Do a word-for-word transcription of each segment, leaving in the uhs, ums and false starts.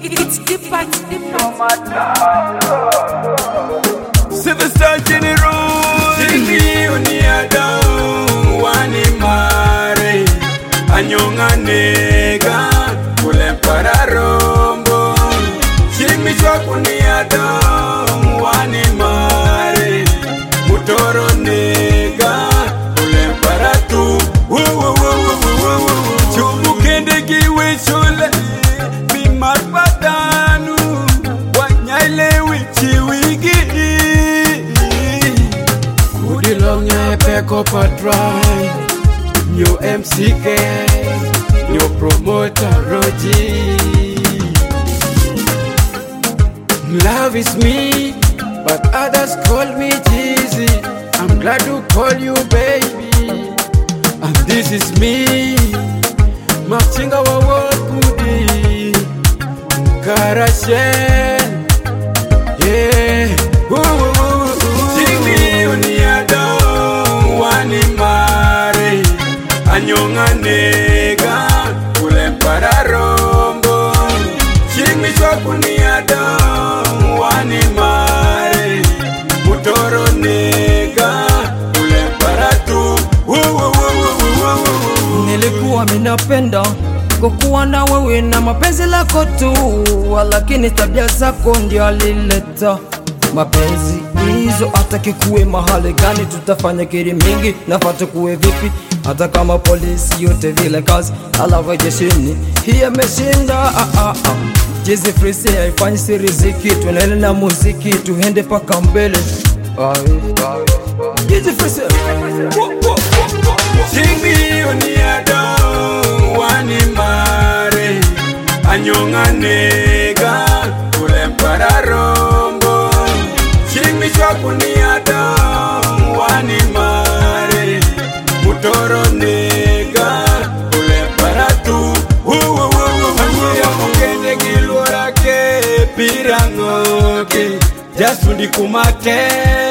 It's deeper, it's deeper. Silver Star General Sini uniada wani mare Anyonga nega Kulempara rombo Chimi chwa kuniada wani mare Mutoro nega Kulempara tu Chubu kende kiwe chule Bimar patanu Wanyaile wichi wigi Udi long ya peko patrai New M C K New promoter Roji Love is me But others call me Jeezy I'm glad to call you baby And this is me Machinga wa wakudi Karashen Yeah Woo woo woo Chini uniada Wani mare Anyonga nega Kulempara rombo Chimi chwa kuniada Wani mare Mutoro nega Kulempara tu Woo woo woo Nilikuwa minapenda kukuwa na wewe na mapenzi lako tu, lakini tabia zako ndio alileta mapenzi hizo. Hata kikuwe mahali gani tutafanya kiri mingi, nafata kuwe vipi hata kama polisi yote vile kazi alawa jeshini hii ameshinda. ah, ah, ah. Jizi frisi haifanyi si riziki, tunaele na muziki tuhende paka mbele. Jizi frisi Chini uniada wani mare Anyonga nega Kulempara rombo Chini chwa kuniada wani mare Mutoro nega Kulempara tu Anjia mukende gilwara ke Pirango ke Jasundi kumake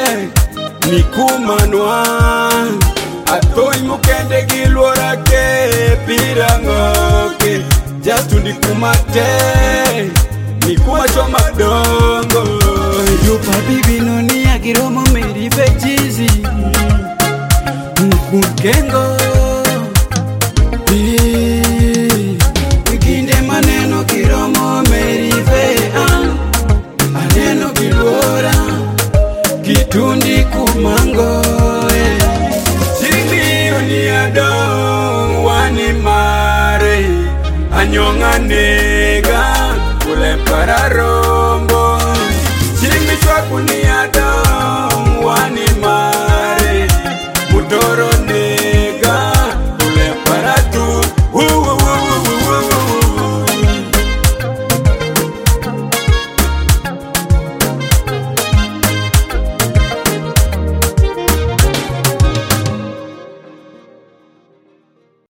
Nikumanwa Atoi mukende gilwara ke Pirango ke Jasundi kumate Nikuma choma dongo Yupa bibi noni ya kiromo meri fechizi Mkengo Ikinde maneno kiromo meri fe Aneno gilwara Kitundi kumango Chini uniada wani mare Anyonga nega Kulempara rombo